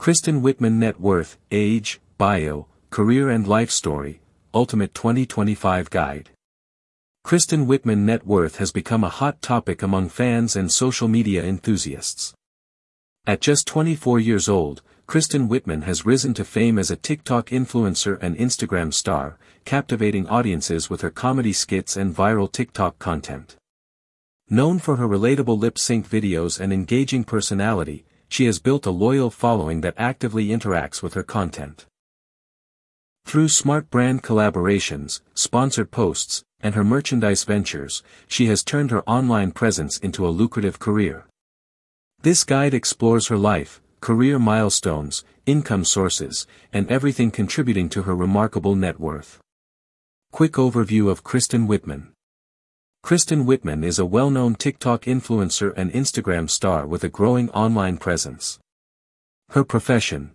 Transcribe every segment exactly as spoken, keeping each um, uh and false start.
Kristen Whitman net worth, age, bio, career and life story, Ultimate twenty twenty-five Guide. Kristen Whitman net worth has become a hot topic among fans and social media enthusiasts. At just twenty-four years old, Kristen Whitman has risen to fame as a TikTok influencer and Instagram star, captivating audiences with her comedy skits and viral TikTok content. Known for her relatable lip-sync videos and engaging personality, she has built a loyal following that actively interacts with her content. Through smart brand collaborations, sponsored posts, and her merchandise ventures, she has turned her online presence into a lucrative career. This guide explores her life, career milestones, income sources, and everything contributing to her remarkable net worth. Quick overview of Kristen Whitman. Kristen Whitman is a well-known TikTok influencer and Instagram star with a growing online presence. Her profession: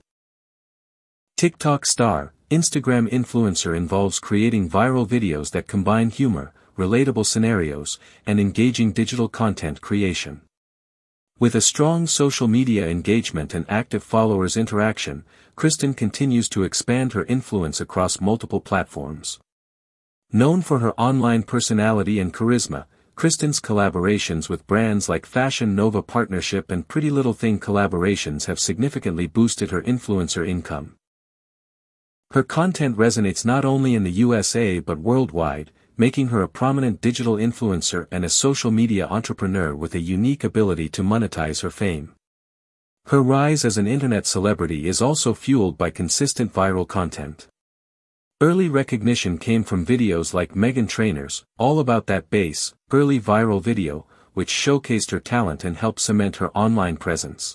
TikTok star, Instagram influencer involves creating viral videos that combine humor, relatable scenarios, and engaging digital content creation. With a strong social media engagement and active followers interaction, Kristen continues to expand her influence across multiple platforms. Known for her online personality and charisma, Kristen's collaborations with brands like Fashion Nova Partnership and Pretty Little Thing collaborations have significantly boosted her influencer income. Her content resonates not only in the U S A but worldwide, making her a prominent digital influencer and a social media entrepreneur with a unique ability to monetize her fame. Her rise as an internet celebrity is also fueled by consistent viral content. Early recognition came from videos like Meghan Trainor's All About That Bass, early viral video, which showcased her talent and helped cement her online presence.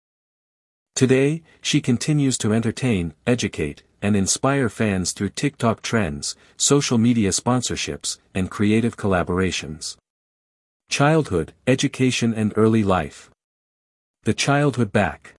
Today, she continues to entertain, educate, and inspire fans through TikTok trends, social media sponsorships, and creative collaborations. Childhood, education and early life. The childhood back.